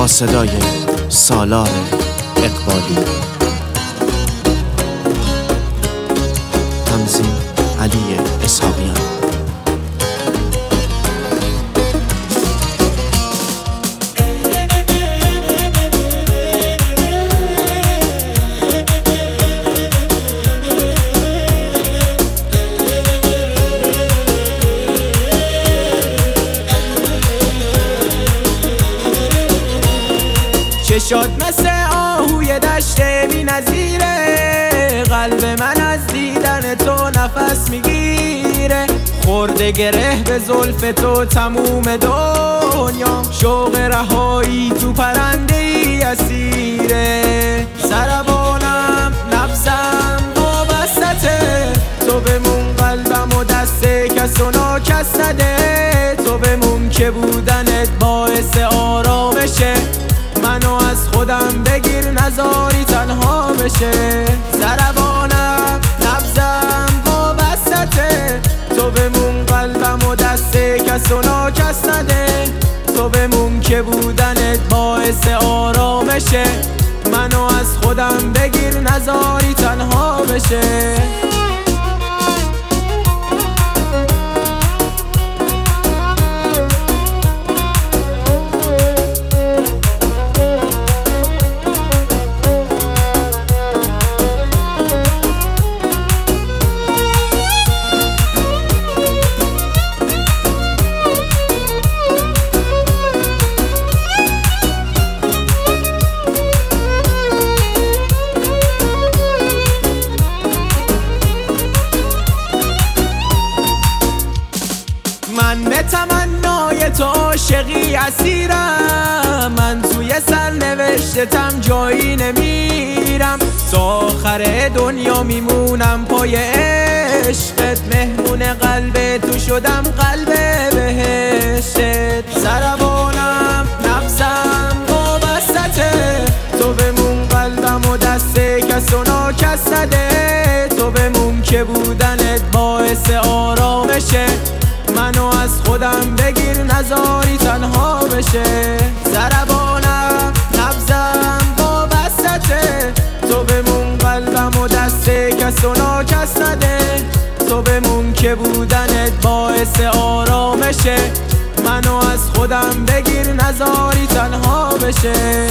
با صدای سالار اقبالی. تنظیم علی اسحاقیان. چشات مثل آهوی دشت بی نظیره، قلب من از دیدن تو نفس میگیره. خورده گره به زلف تو تموم دنیا، شوق رهایی تو پرنده ای اسیره. سربانم نبضم وابستته، تو بمون قلبم و دست کس و ناکس نده. تو بمون که بودنت باعث آرامشه، منو از خودم بگیر نذاری تنها بشه. ضربانم نبضم وابستته، تو بمون قلبم و دست کس و ناکس نده. تو بمون که بودنت باعث آرامشه، منو از خودم بگیر نذاری تنها بشه. من به تمنای تو عاشقی اسیرم، من توی سرنوشتم جایی نمیرم. تا آخر دنیا میمونم پای عشقت، مهمون قلب تو شدم قلب بهشتت. ضربانم نبضم وابستته، تو بمون قلبم و دست کس و ناکس نده. تو بمون که بودنت باعث آرامشه، منو از خودم بگیر نذاری تنها بشه. ضربانم نبضم وابستته، تو بمون قلبم و دست کس و ناکس نده. تو بمون که بودنت باعث آرامشه، منو از خودم بگیر نذاری تنها بشه.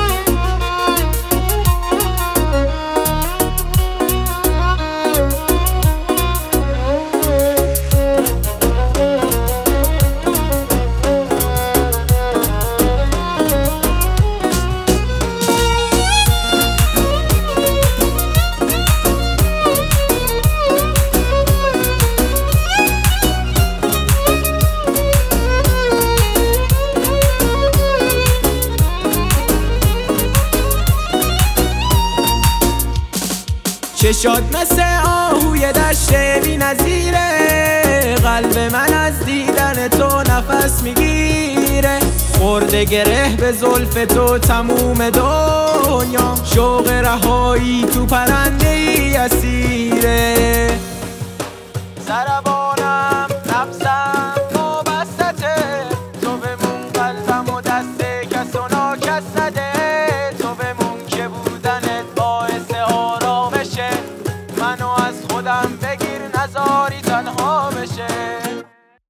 چشات مثل آهوی دشت بی نظیره، قلب من از دیدن تو نفس میگیره. خورده گره به زلف تو تموم دنیا، شوق رهایی تو پرنده ای اسیره.